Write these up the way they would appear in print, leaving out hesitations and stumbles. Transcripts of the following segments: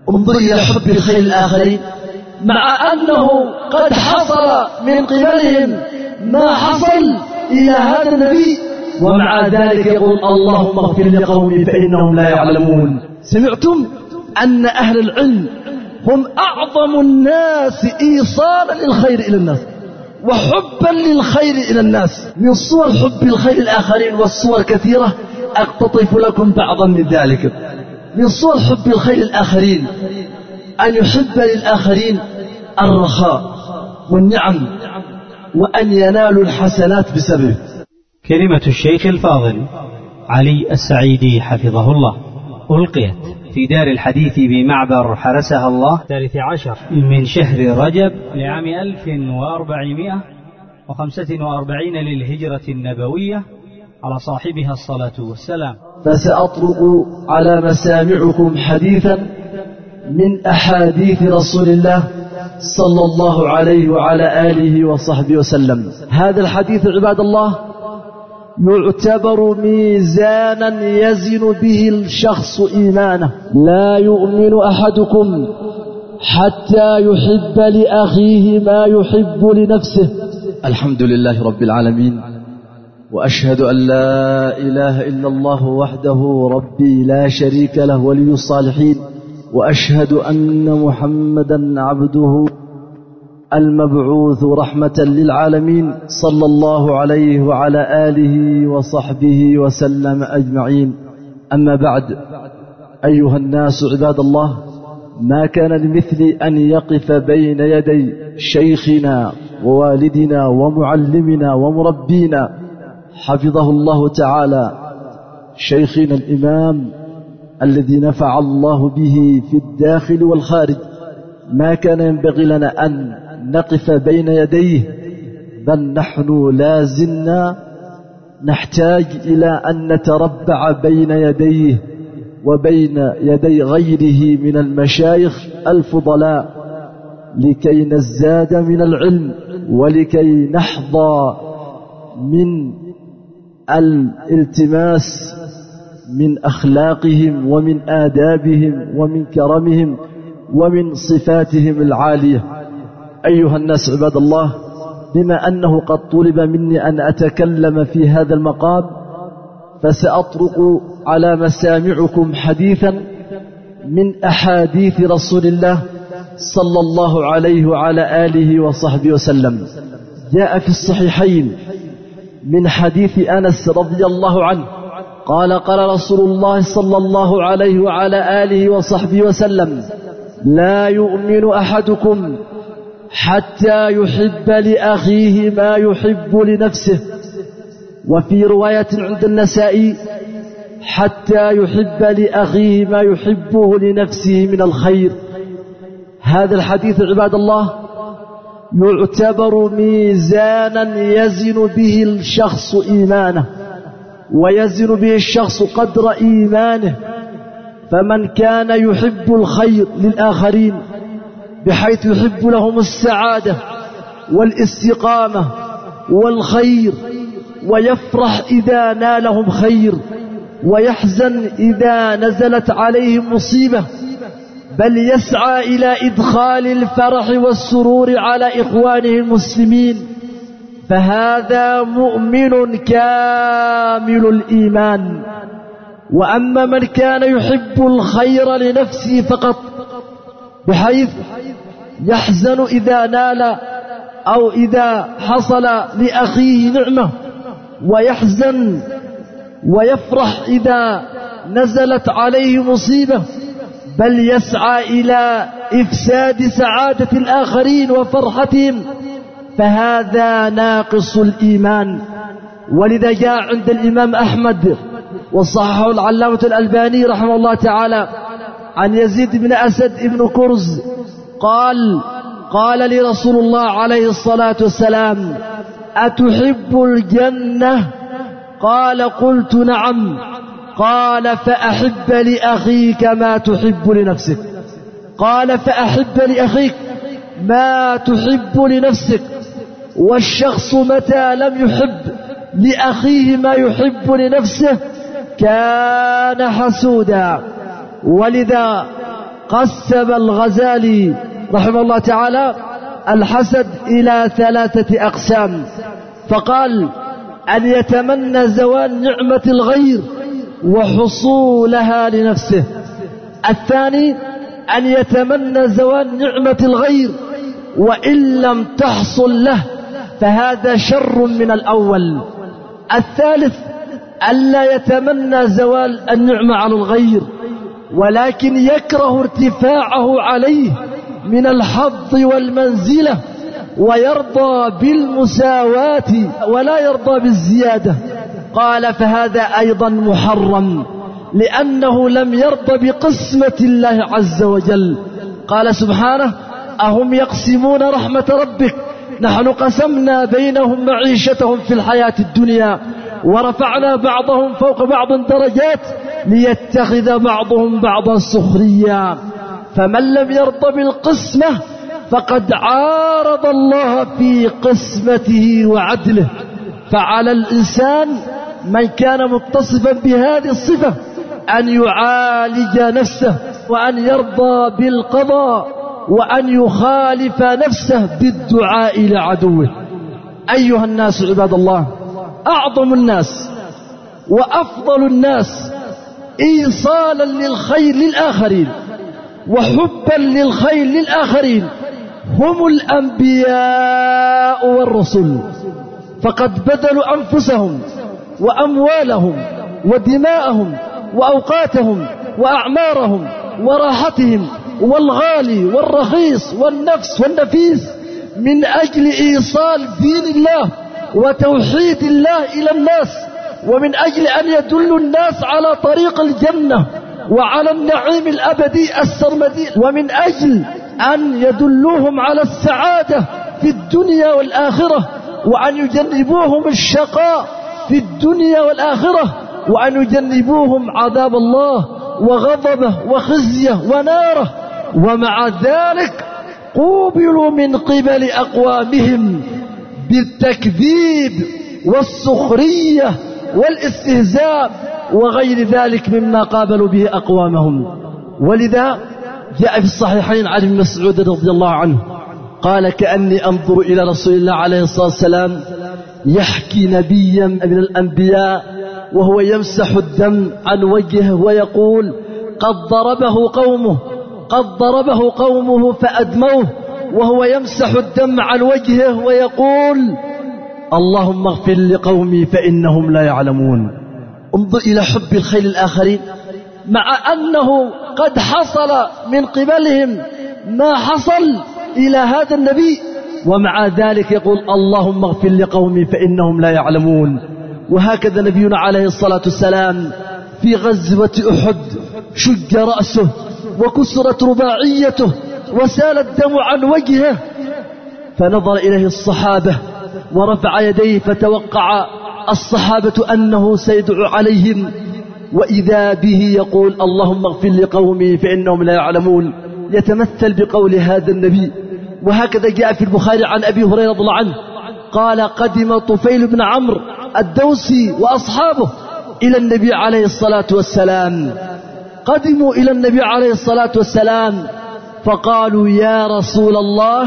انظر إلى حب الخير الآخرين، مع أنه قد حصل من قبلهم ما حصل إلى هذا النبي، ومع ذلك يقول اللهم اغفر لقومي فإنهم لا يعلمون. سمعتم أن أهل العلم هم أعظم الناس إيصالا للخير إلى الناس وحبا للخير إلى الناس. من صور حب الخير الآخرين والصور كثيرة، أقتطف لكم بعضا من ذلك. من صور حب الخير الآخرين أن يحب للآخرين الرخاء والنعم وأن ينالوا الحسنات بسببه. كلمة الشيخ الفاضل علي السعيدي حفظه الله ألقيت في دار الحديث بمعبر حرسها الله 13 من شهر رجب لعام 1445 للهجرة النبوية على صاحبها الصلاة والسلام. فسأطرق على مسامعكم حديثا من أحاديث رسول الله صلى الله عليه وعلى آله وصحبه وسلم. هذا الحديث عباد الله يعتبر ميزانا يزن به الشخص إيمانه. لا يؤمن أحدكم حتى يحب لأخيه ما يحب لنفسه. الحمد لله رب العالمين، وأشهد أن لا إله إلا الله وحده ربي لا شريك له ولي الصالحين، وأشهد أن محمدا عبده المبعوث رحمة للعالمين صلى الله عليه وعلى آله وصحبه وسلم أجمعين. أما بعد، أيها الناس عباد الله، ما كان لمثل أن يقف بين يدي شيخنا ووالدنا ومعلمنا ومربينا حفظه الله تعالى، شيخنا الإمام الذي نفع الله به في الداخل والخارج، ما كان ينبغي لنا أن نقف بين يديه، بل نحن لازلنا نحتاج إلى أن نتربع بين يديه وبين يدي غيره من المشايخ الفضلاء لكي نزداد من العلم ولكي نحظى من الالتماس من أخلاقهم ومن آدابهم ومن كرمهم ومن صفاتهم العالية. أيها الناس عباد الله، بما أنه قد طلب مني أن أتكلم في هذا المقام، فسأطرق على مسامعكم حديثا من أحاديث رسول الله صلى الله عليه وعلى آله وصحبه وسلم. جاء في الصحيحين من حديث أنس رضي الله عنه قال: قال رسول الله صلى الله عليه وعلى آله وصحبه وسلم: لا يؤمن أحدكم حتى يحب لأخيه ما يحب لنفسه. وفي رواية عند النسائي: حتى يحب لأخيه ما يحبه لنفسه من الخير. هذا الحديث عباد الله يعتبر ميزانا يزن به الشخص إيمانه ويزن به الشخص قدر إيمانه. فمن كان يحب الخير للآخرين بحيث يحب لهم السعادة والاستقامة والخير، ويفرح إذا نالهم خير، ويحزن إذا نزلت عليهم مصيبة، بل يسعى إلى إدخال الفرح والسرور على إخوانه المسلمين، فهذا مؤمن كامل الإيمان. وأما من كان يحب الخير لنفسه فقط بحيث يحزن إذا نال أو إذا حصل لأخيه نعمة، ويحزن ويفرح إذا نزلت عليه مصيبة، بل يسعى إلى إفساد سعادة الآخرين وفرحتهم، فهذا ناقص الإيمان. ولذا جاء عند الإمام أحمد وصححه العلامة الألباني رحمه الله تعالى عن يزيد بن أسد بن كرز قال لي رسول الله عليه الصلاة والسلام: أتحب الجنة؟ قال: قلت نعم. قال: فأحب لأخيك ما تحب لنفسك. قال: فأحب لأخيك ما تحب لنفسك. والشخص متى لم يحب لأخيه ما يحب لنفسه كان حسودا. ولذا قسم الغزالي رحمه الله تعالى الحسد إلى 3 أقسام، فقال: أن يتمنى زوال نعمة الغير وحصولها لنفسه. الثاني أن يتمنى زوال نعمة الغير وإن لم تحصل له، فهذا شر من الأول. الثالث ألا يتمنى زوال النعمة على الغير، ولكن يكره ارتفاعه عليه من الحظ والمنزلة، ويرضى بالمساواة ولا يرضى بالزيادة. قال: فهذا أيضا محرم، لأنه لم يرضى بقسمة الله عز وجل. قال سبحانه: أهم يقسمون رحمة ربك نحن قسمنا بينهم معيشتهم في الحياة الدنيا ورفعنا بعضهم فوق بعض درجات ليتخذ بعضهم بعضا سخريا. فمن لم يرضى بالقسمة فقد عارض الله في قسمته وعدله. فعلى الإنسان من كان متصفا بهذه الصفة أن يعالج نفسه، وأن يرضى بالقضاء، وأن يخالف نفسه بالدعاء لعدوه. أيها الناس عباد الله، أعظم الناس وأفضل الناس إيصالا للخير للآخرين وحبا للخير للآخرين هم الأنبياء والرسل، فقد بذلوا أنفسهم وأموالهم ودماءهم وأوقاتهم وأعمارهم وراحتهم والغالي والرخيص والنفس والنفيس من أجل إيصال دين الله وتوحيد الله إلى الناس، ومن أجل أن يدلوا الناس على طريق الجنة وعلى النعيم الأبدي السرمدي، ومن أجل أن يدلوهم على السعادة في الدنيا والآخرة، وأن يجنبوهم الشقاء في الدنيا والآخرة، وأن يجنبوهم عذاب الله وغضبه وخزيه وناره. ومع ذلك قوبلوا من قبل أقوامهم بالتكذيب والسخرية والاستهزاء وغير ذلك مما قابلوا به أقوامهم. ولذا جاء في الصحيحين عن ابن مسعود رضي الله عنه قال: كأني أنظر إلى رسول الله عليه الصلاة والسلام يحكي نبيا من الأنبياء وهو يمسح الدم عن وجهه ويقول: قد ضربه قومه فأدموه، وهو يمسح الدم عن وجهه ويقول: اللهم اغفر لقومي فإنهم لا يعلمون. انظر إلى حب الخير للآخرين، مع أنه قد حصل من قبلهم ما حصل إلى هذا النبي، ومع ذلك يقول: اللهم اغفر لقومي فإنهم لا يعلمون. وهكذا نبينا عليه الصلاة والسلام في غزوة أحد شج رأسه وكسرت رباعيته وسال الدم عن وجهه، فنظر إليه الصحابة ورفع يديه، فتوقع الصحابة أنه سيدعو عليهم، وإذا به يقول: اللهم اغفر لقومي فإنهم لا يعلمون، يتمثل بقول هذا النبي. وهكذا جاء في البخاري عن أبي هريرة رضي الله عنه قال: قدم طفيل بن عمرو الدوسي وأصحابه إلى النبي عليه الصلاة والسلام، قدموا إلى النبي عليه الصلاة والسلام فقالوا: يا رسول الله،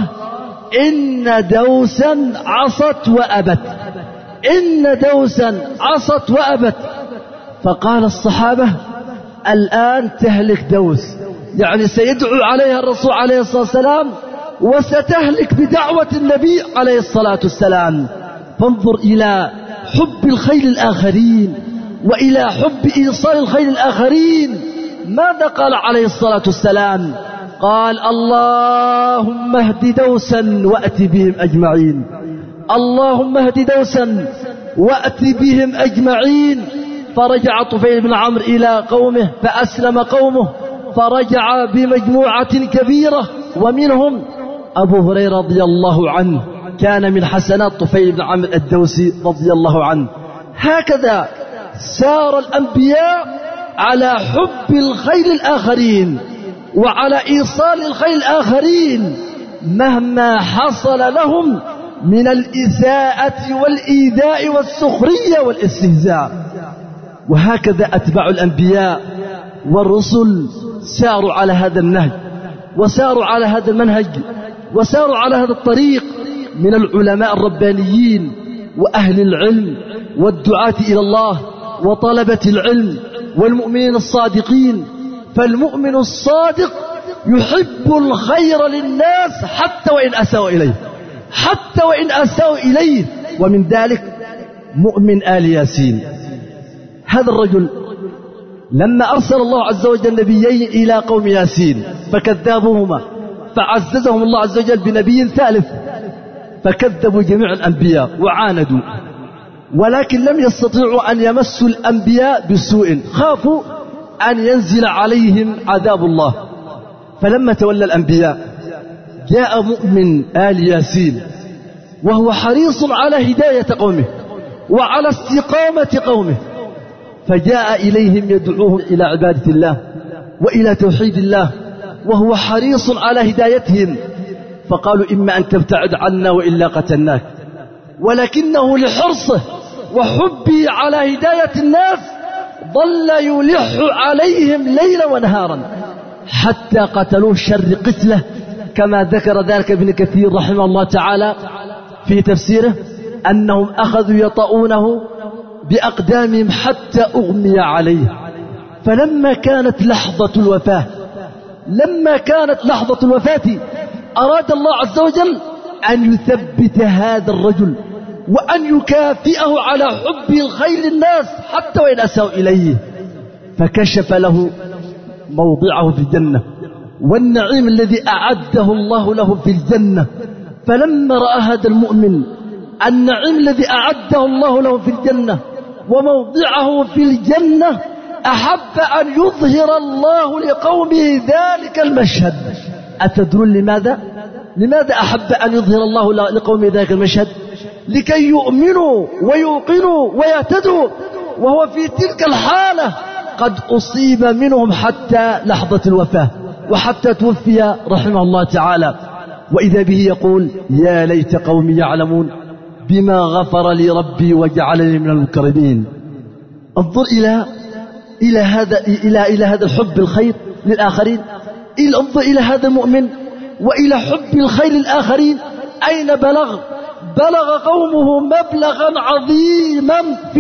إن دوسا عصت وأبت، إن دوسا عصت وأبت. فقال الصحابة: الآن تهلك دوس، يعني سيدعو عليها الرسول عليه الصلاة والسلام وستهلك بدعوة النبي عليه الصلاة والسلام. فانظر إلى حب الخير الآخرين وإلى حب إيصال الخير الآخرين. ماذا قال عليه الصلاة والسلام؟ قال: اللهم اهد دوسا وأت بهم أجمعين، اللهم اهد دوسا وأت بهم أجمعين. فرجع طفيل بن عمرو إلى قومه فأسلم قومه، فرجع بمجموعة كبيرة، ومنهم أبو هريرة رضي الله عنه، كان من حسنات طفيل بن عمرو الدوسي رضي الله عنه. هكذا سار الأنبياء على حب الخير الآخرين وعلى إيصال الخير الآخرين مهما حصل لهم من الإساءة والإيذاء والسخرية والاستهزاء. وهكذا أتباع الأنبياء والرسل ساروا على هذا النهج وساروا على هذا المنهج وساروا على هذا الطريق من العلماء الربانيين وأهل العلم والدعاة إلى الله وطلبة العلم والمؤمنين الصادقين. فالمؤمن الصادق يحب الخير للناس حتى وإن أساءوا إليه، حتى وإن أساءوا إليه. ومن ذلك مؤمن آل ياسين. هذا الرجل لما أرسل الله عز وجل نبيين إلى قوم ياسين فكذبوهما، فعززهم الله عز وجل بنبي ثالث، فكذبوا جميع الأنبياء وعاندوا، ولكن لم يستطيعوا أن يمسوا الأنبياء بسوء، خافوا أن ينزل عليهم عذاب الله. فلما تولى الأنبياء جاء مؤمن آل ياسين وهو حريص على هداية قومه وعلى استقامة قومه، فجاء إليهم يدعوهم إلى عبادة الله وإلى توحيد الله، وهو حريص على هدايتهم. فقالوا إما أن تبتعد عنا وإلا قتلناك، ولكنه لحرصه وحبه على هداية الناس ظل يلح عليهم ليلا ونهارا حتى قتلوه شر قتله، كما ذكر ذلك ابن كثير رحمه الله تعالى في تفسيره أنهم أخذوا يطؤونه بأقدامهم حتى أغمي عليه. فلما كانت لحظة الوفاة أراد الله عز وجل أن يثبت هذا الرجل وأن يكافئه على حب الخير للناس حتى وإن أساءوا إليه، فكشف له موضعه في الجنة والنعيم الذي أعده الله له في الجنة. فلما رأى هذا المؤمن النعيم الذي أعده الله له في الجنة وموضعه في الجنة أحب أن يظهر الله لقومه ذلك المشهد. أتدرون لماذا أحب أن يظهر الله لقومه ذلك المشهد؟ لكي يؤمنوا ويوقنوا ويهتدوا، وهو في تلك الحالة قد أصيب منهم حتى لحظة الوفاة وحتى توفي رحمه الله تعالى. وإذا به يقول يا ليت قومي يعلمون بما غفر لي ربي وجعلني من المكرمين. انظر إلى هذا الحب الخير للآخرين، انظر إلى هذا المؤمن وإلى حب الخير للآخرين. أين بلغ قومه مبلغا عظيما في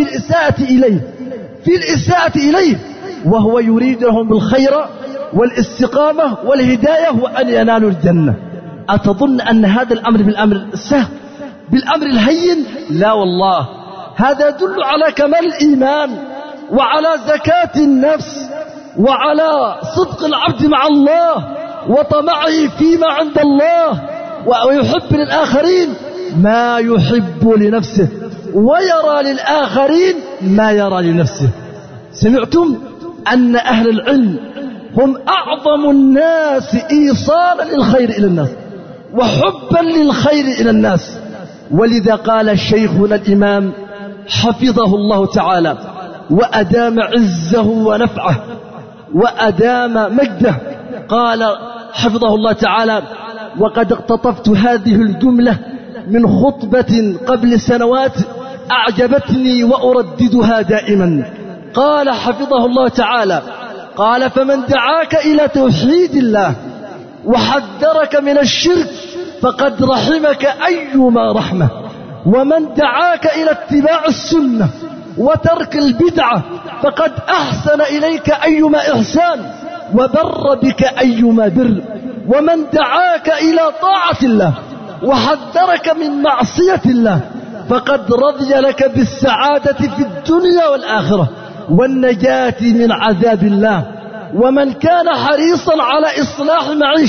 الإساءة إليه وهو يريد لهم بالخير والاستقامة والهداية وأن ينالوا الجنة. أتظن أن هذا الأمر بالأمر السهل بالأمر الهين؟ لا والله، هذا يدل على كمال الإيمان وعلى زكاة النفس وعلى صدق العبد مع الله وطمعه فيما عند الله، ويحب للآخرين ما يحب لنفسه ويرى للآخرين ما يرى لنفسه. سمعتم أن أهل العلم هم أعظم الناس إيصالا للخير إلى الناس وحبا للخير إلى الناس. ولذا قال شيخنا الإمام حفظه الله تعالى وأدام عزه ونفعه وأدام مجده، قال حفظه الله تعالى وقد اقتطفت هذه الجملة من خطبة قبل سنوات أعجبتني وأرددها دائما. قال حفظه الله تعالى قال فمن دعاك إلى توحيد الله وحذرك من الشرك فقد رحمك أيما رحمة، ومن دعاك إلى اتباع السنة وترك البدعة فقد أحسن إليك أيما إحسان وبر بك أيما بر، ومن دعاك إلى طاعة الله وحذرك من معصية الله فقد رضي لك بالسعادة في الدنيا والآخرة والنجاة من عذاب الله. ومن كان حريصا على إصلاح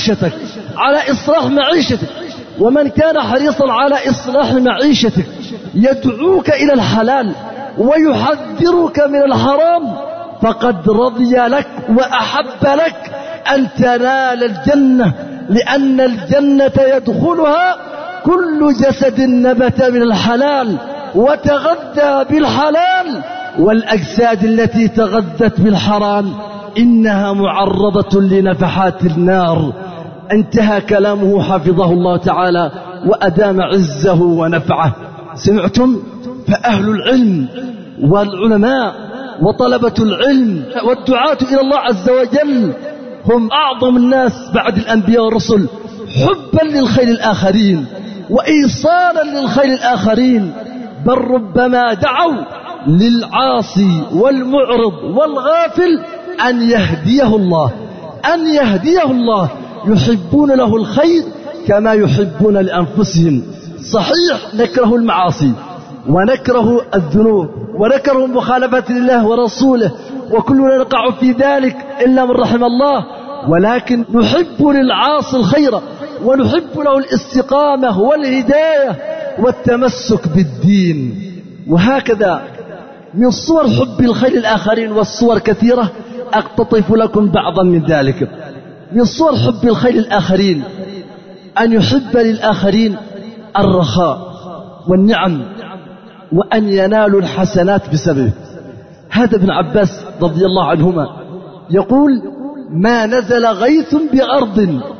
معيشتك يدعوك إلى الحلال ويحذرك من الحرام فقد رضي لك وأحب لك أن تنال الجنة، لأن الجنة يدخلها كل جسد نبت من الحلال وتغذى بالحلال، والأجساد التي تغذت بالحرام إنها معرضة لنفحات النار. انتهى كلامه حفظه الله تعالى وأدام عزه ونفعه. سمعتم؟ فأهل العلم والعلماء وطلبة العلم والدعاة إلى الله عز وجل هم أعظم الناس بعد الأنبياء والرسل حبا للخير الآخرين وإيصالا للخير الآخرين، بل ربما دعوا للعاصي والمعرض والغافل أن يهديه الله، أن يهديه الله، يحبون له الخير كما يحبون لأنفسهم. صحيح نكره المعاصي ونكره الذنوب ونكره مخالفة الله ورسوله، وكلنا نقع في ذلك إلا من رحم الله، ولكن نحب للعاصي الخير ونحب له الاستقامة والهداية والتمسك بالدين. وهكذا من صور حب الخير الآخرين، والصور كثيرة أقتطف لكم بعضا من ذلك. من صور حب الخير الآخرين أن يحب للآخرين الرخاء والنعم وأن ينالوا الحسنات بسببه. هذا ابن عباس رضي الله عنهما يقول: ما نزل غيث بأرض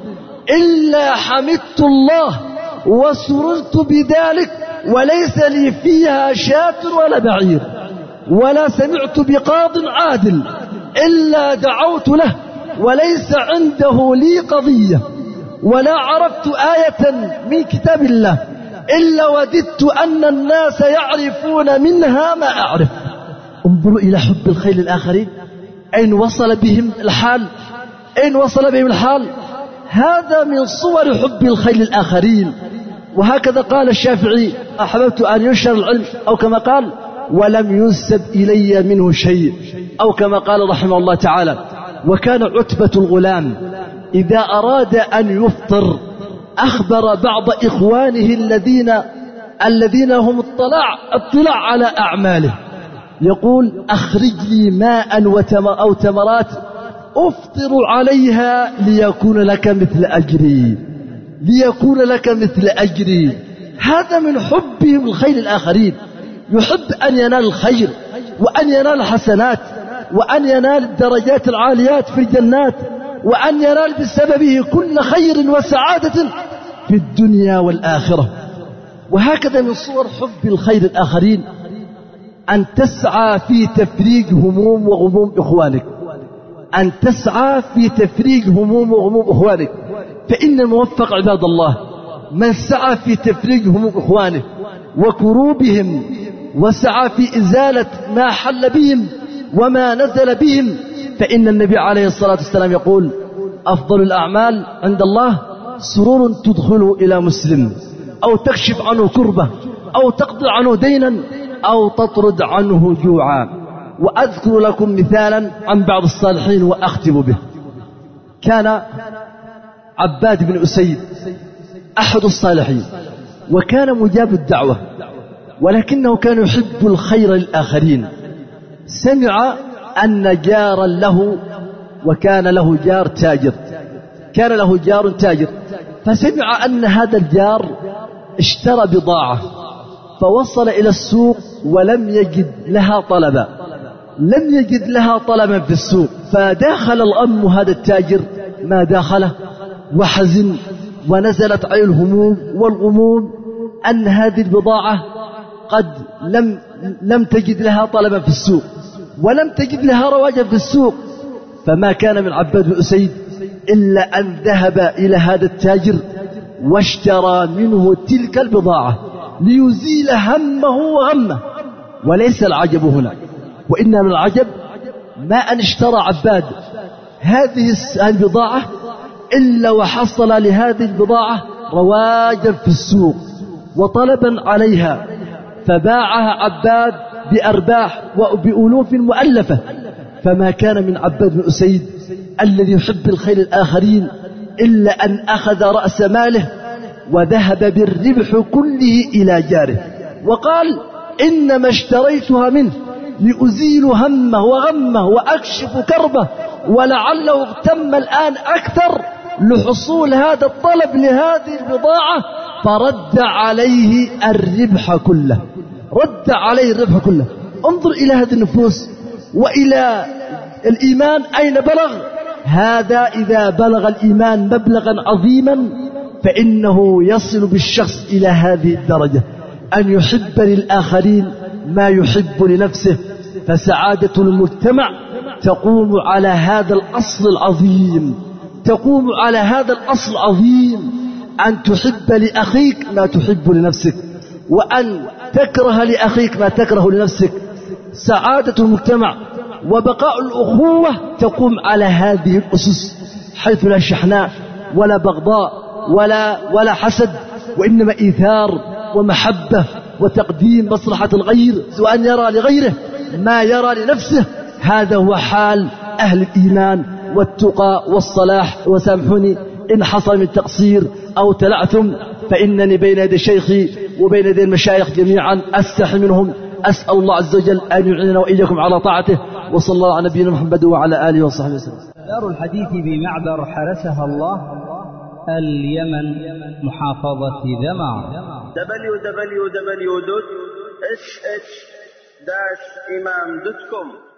إلا حمدت الله وسررت بذلك، وليس لي فيها شاة ولا بعير، ولا سمعت بقاض عادل إلا دعوت له، وليس عنده لي قضية، ولا عرفت آية من كتاب الله إلا وددت أن الناس يعرفون منها ما أعرف. انظروا إلى حب الخير للآخرين، أين وصل بهم الحال، أين وصل بهم الحال. هذا من صور حب الخير للآخرين. وهكذا قال الشافعي: أحببت أن ينشر العلم، أو كما قال: ولم ينسب إلي منه شيء، أو كما قال رحمه الله تعالى. وكان عتبة الغلام إذا أراد أن يفطر أخبر بعض إخوانه الذين هم اطلاع على أعماله، يقول: أخرج لي ماء أو تمرات أفطر عليها ليكون لك مثل أجري، ليكون لك مثل أجري. هذا من حبهم الخير الآخرين، يحب أن ينال الخير وأن ينال الحسنات وأن ينال الدرجات العاليات في الجنات، وأن ينال بسببه كل خير وسعادة في الدنيا والآخرة. وهكذا من صور حب الخير الآخرين أن تسعى في تفريج هموم وغموم إخوانك، أن تسعى في تفريج هموم وغموم إخوانك. فإن الموفق عباد الله من سعى في تفريج هموم إخوانه وكروبهم، وسعى في إزالة ما حل بهم وما نزل بهم. فإن النبي عليه الصلاة والسلام يقول: أفضل الأعمال عند الله سرور تدخل إلى مسلم، أو تكشف عنه كربة، أو تقضي عنه دينا، أو تطرد عنه جوعا. وأذكر لكم مثالا عن بعض الصالحين وأختم به. كان عباد بن أسيد أحد الصالحين، وكان مجاب الدعوة، ولكنه كان يحب الخير للآخرين. سمع أن جارا له، وكان له جار تاجر، كان له جار تاجر، فسمع أن هذا الجار اشترى بضاعة، فوصل إلى السوق ولم يجد لها طلبا، لم يجد لها طلبا في السوق. فداخل الأم هذا التاجر ما داخله، وحزن، ونزلت عليه الهموم والغموم أن هذه البضاعة قد لم تجد لها طلبا في السوق، ولم تجد لها رواجا في السوق. فما كان من عباد بن أسيد إلا أن ذهب إلى هذا التاجر واشترى منه تلك البضاعة ليزيل همه وغمه. وليس العجب هنا، وإنما العجب ما أن اشترى عباد هذه البضاعة إلا وحصل لهذه البضاعة رواجا في السوق وطلبا عليها، فباعها عباد بأرباح وبألوف مؤلفة. فما كان من عباد بن أسيد الذي يحب الخير الآخرين إلا أن أخذ رأس ماله وذهب بالربح كله إلى جاره، وقال: إنما اشتريتها منه لأزيل همه وغمه وأكشف كربه، ولعله اغتم الآن أكثر لحصول هذا الطلب لهذه البضاعة، فرد عليه الربح كله، رد عليه الربح كله. انظر إلى هذه النفوس وإلى الإيمان أين بلغ. هذا إذا بلغ الإيمان مبلغا عظيما فإنه يصل بالشخص إلى هذه الدرجة، أن يحب للآخرين ما يحب لنفسه. فسعادة المجتمع تقوم على هذا الأصل العظيم، تقوم على هذا الأصل العظيم أن تحب لأخيك ما تحب لنفسك، وأن تكره لأخيك ما تكره لنفسك. سعادة المجتمع وبقاء الأخوة تقوم على هذه الأسس، حيث لا شحناء ولا بغضاء ولا حسد، وإنما إيثار ومحبة وتقديم مصلحة الغير، وأن يرى لغيره ما يرى لنفسه. هذا هو حال أهل الإيمان والتقى والصلاح. وسامحوني إن حصل من تقصير أو تلعثم، فإنني بين يدي شيخي وبين يدي المشايخ جميعا أستحي منهم. أسأل الله عز وجل أن يعيننا وإياكم على طاعته، وصلى الله على نبينا محمد وعلى آله وصحبه وسلم. دار الحديث بمعبر حرسها الله، اليمن، محافظة ذمار. www.sh-imam.com